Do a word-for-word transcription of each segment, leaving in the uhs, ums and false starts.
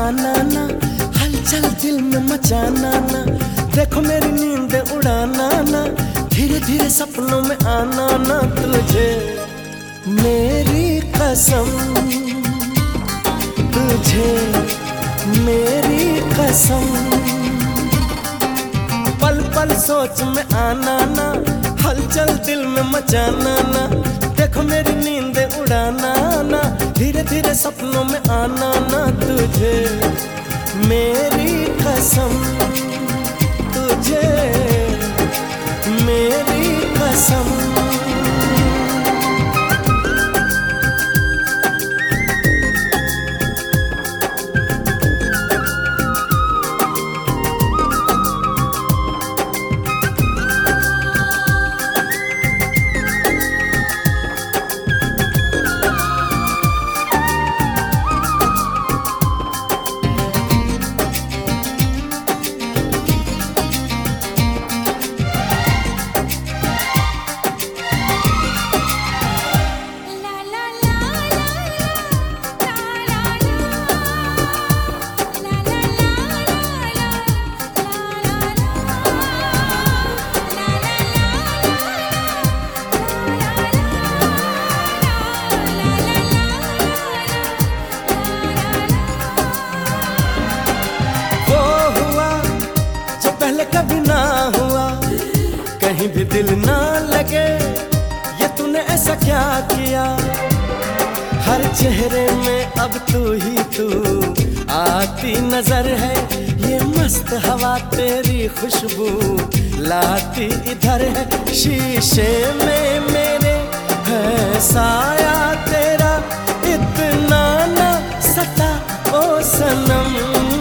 आना ना, हलचल दिल में मचाना ना, देखो मेरी नींद उड़ाना ना, धीरे धीरे सपनों में आना ना, तुझे मेरी कसम, तुझे मेरी कसम। पल पल सोच में आना ना, हलचल दिल में मचाना ना, देखो मेरी नींद उड़ाना ना, धीरे धीरे सपनों में आना ना, तुझे मेरी कसम, तुझे मेरी कसम। पहले कभी ना हुआ, कहीं भी दिल ना लगे, ये तूने ऐसा क्या किया। हर चेहरे में अब तू ही तू आती नजर है, ये मस्त हवा तेरी खुशबू लाती इधर है। शीशे में मेरे है साया तेरा, इतना ना सता ओ सनम।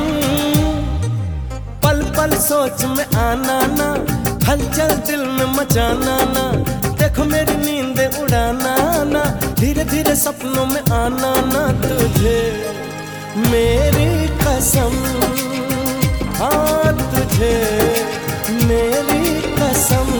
पल पल सोच में आना ना, हलचल दिल में मचाना ना, देखो मेरी नींद उड़ाना ना, धीरे धीरे सपनों में आना ना, तुझे मेरी कसम, हाँ तुझे मेरी कसम।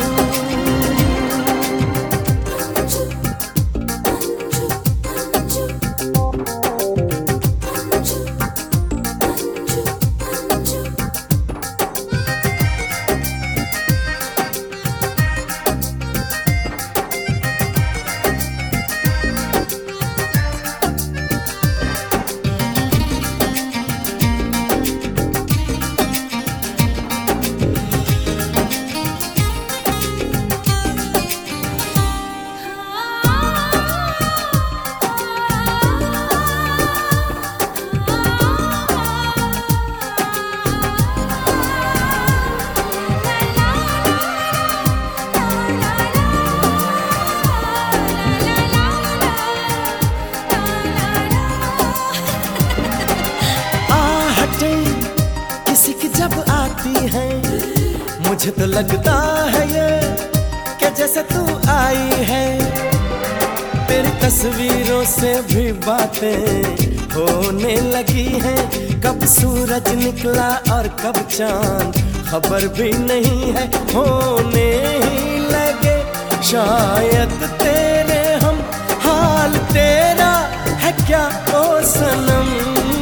किसी की जब आती है, मुझे तो लगता है ये कि जैसे तू आई है। तेरी तस्वीरों से भी बातें होने लगी हैं, कब सूरज निकला और कब चांद खबर भी नहीं है। होने ही लगे शायद तेरे हम, हाल तेरा है क्या ओ सनम।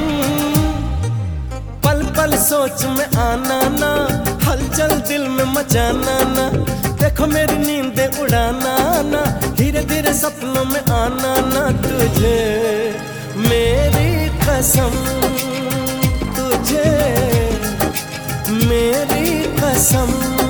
पल पल सोच में आना ना, हलचल दिल में मचाना ना, देखो मेरी नींद उड़ाना ना, धीरे धीरे सपनों में आना ना, तुझे मेरी कसम, तुझे मेरी कसम।